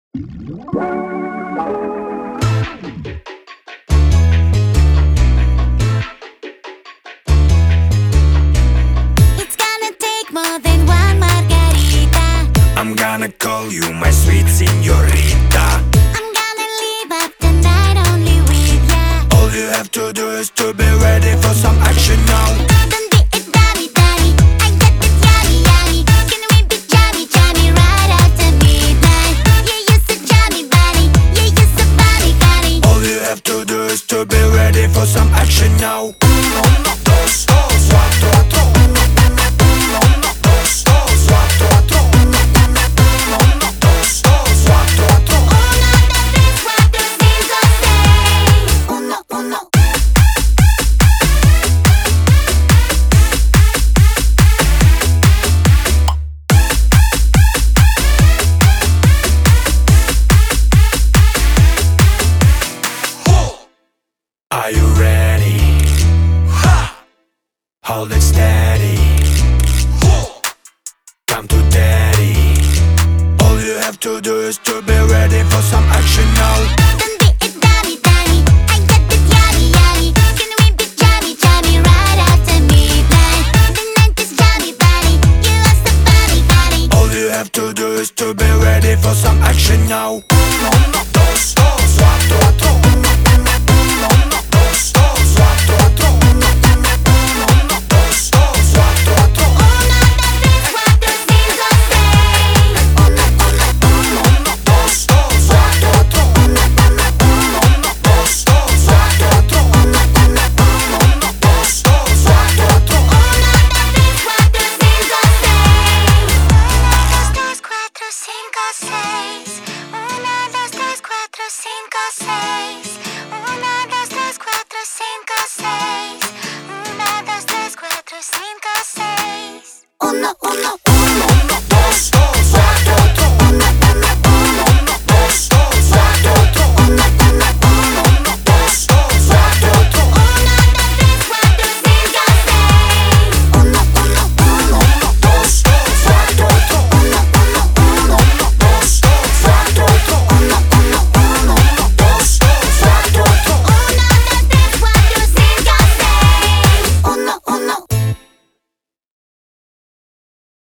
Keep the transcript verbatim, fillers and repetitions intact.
It's gonna take more than one margarita. I'm gonna call you my sweet señorita. I'm gonna leave up the night only with ya. All you have to do is to be ready for some action now. Don't be a dummy, dummy. I got the yummy, yummy. Can we be jammy, jammy right after midnight? Yeah, you're so jammy, buddy. Yeah, you're so funny, funny. All you have to do is to be ready for some action now. Uno, dos, dos, cuatro, uno, uno, dos, dos, cuatro, uno, uno, dos, dos, cuatro. Uno, dos, tres, cuatro, cinco, seis. Uno, uno. Are you ready? Ha! Hold it steady. Come to daddy. All you have to do is to be ready for some action now. Don't be a dummy, dummy. I got the yummy, yummy. Can we be jammy, jammy right after midnight? The night is jammy, buddy. You are so funny, funny. All you have to do is to be ready for some action now. Uno, dos, dos, cuatro, uno, uno, dos, dos, cuatro, uno, uno, dos, dos, cuatro. Uno, dos, tres, cuatro, cinco, seis. Uno, uno, Uno, dos, dos, cuatro, uno, uno, dos, dos, cuatro, uno, uno, dos, dos, cuatro. Uno, dos, tres, cuatro, cinco, seis. Uno, dos, tres, cuatro, cinco, seis. Uno, dos, tres, cuatro, cinco, seis. Uno, dos, tres, cuatro, cinco, seis. Uno, uno.